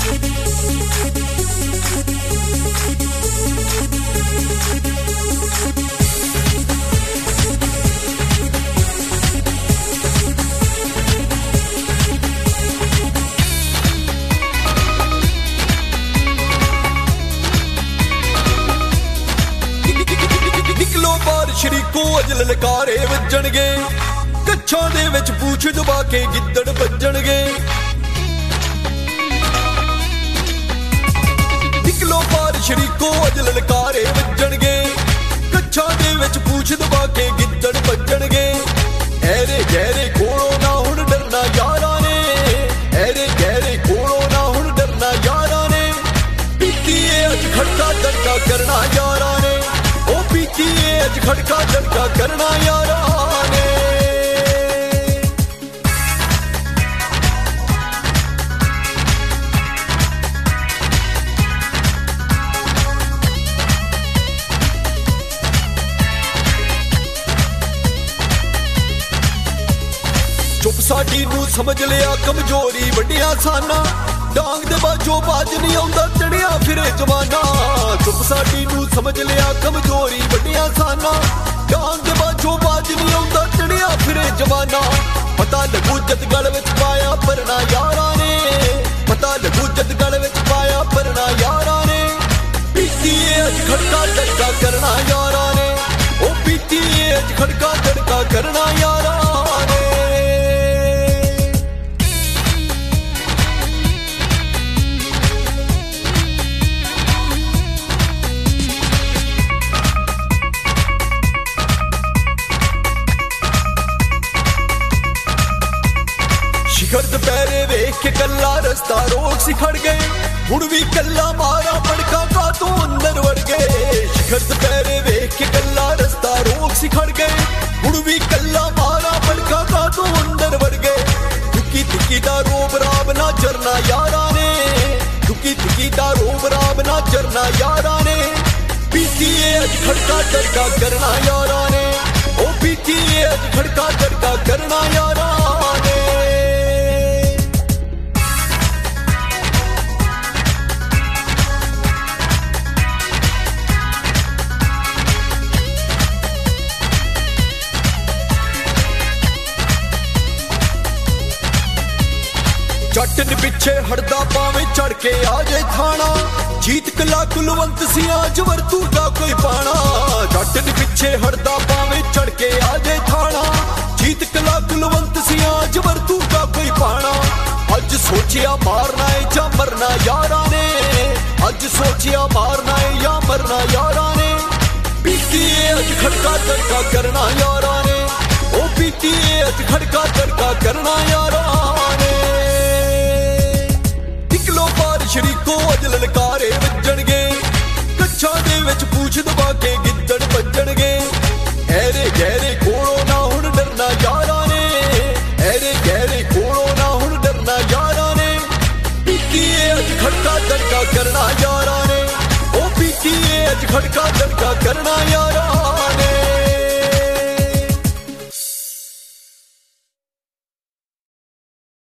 शरीको अज ललकारे वजणगे कच्छां दे विच पूछ दबा के गिद्दड़ भज्जणगे निकलो पार शरीको अज ललकारे वजणगे कच्छां दे विच पूछ दबा के गिद्दड़ भज्जणगे ऐरे गहरे कोलों ना हुण डरना यारां ने ऐरे गहरे कोलों ना हुण डरना यारां ने पीती अज खड़का दड़का करना यारां ने ओ पीती अज खड़का दड़का करना यारां ने चुप साडी नूं समझ लिया कमजोरी वड्डियां साना डांग दे बाजो बाज नहीं आउंदा चढ़िया फिरे जमाना चुप साडी नूं समझ लिया कमजोरी वड्डियां साना डांग दे बाजो बाज नहीं आउंदा चढ़िया फिरे जमाना पता लगू जद गल विच पाया भरना यारां ने पता लगू जद गल विच पाया भरना यारां ने पीती अज खड़का दड़का करना यारां ने ओ पीती अज खड़का दड़का करना यारां ने शिखर दोपहरे वेख के कल्ला रस्ता रोक सी खड़ गए हुण भी कल्ला मारा पड़का का तो अंदर वड़ गए शिखर दोपहरे वेख के कल्ला रस्ता रोक सी खड़ गए हुण भी कल्ला मारा पड़का का तो अंदर वड़ गए दुखी दुखी दा रोब राब ना जरना यारां ने दुखी दुखी दा रोब राब ना जरना यारां ने पीती अज खड़का दड़का करना यारां ने ओ पीती अज खड़का दड़का करना यारां ने जटन पिछे हड़दा पावे चढ़ के आ जाए थाना जीत कला कुलवंत सिया जवर तू का कोई पाना जटन पिछे हड़दा पावे चढ़ के आ जाए थाना जीत कला कुलवंत सिया जवर तू का कोई पाना अज सोचिया मारना है या मरना यारां ने अज सोचिया मारना है या मरना यारां ने पीती अज खड़का दड़का करना यारां ने ओ पीती अज खड़का दड़का करना यारां ने शरीको अज ललकारे वजणगे कच्छां दे विच पूछ दबा के गिद्दड़ भज्जणगे ऐरे गहरे कोलों ना हुण डरना यारां ने ऐरे गहरे कोलों ना हुण डरना यारां ने पीती अज खड़का दड़का करना यारां ने ओ पीती अज खड़का दड़का करना यारां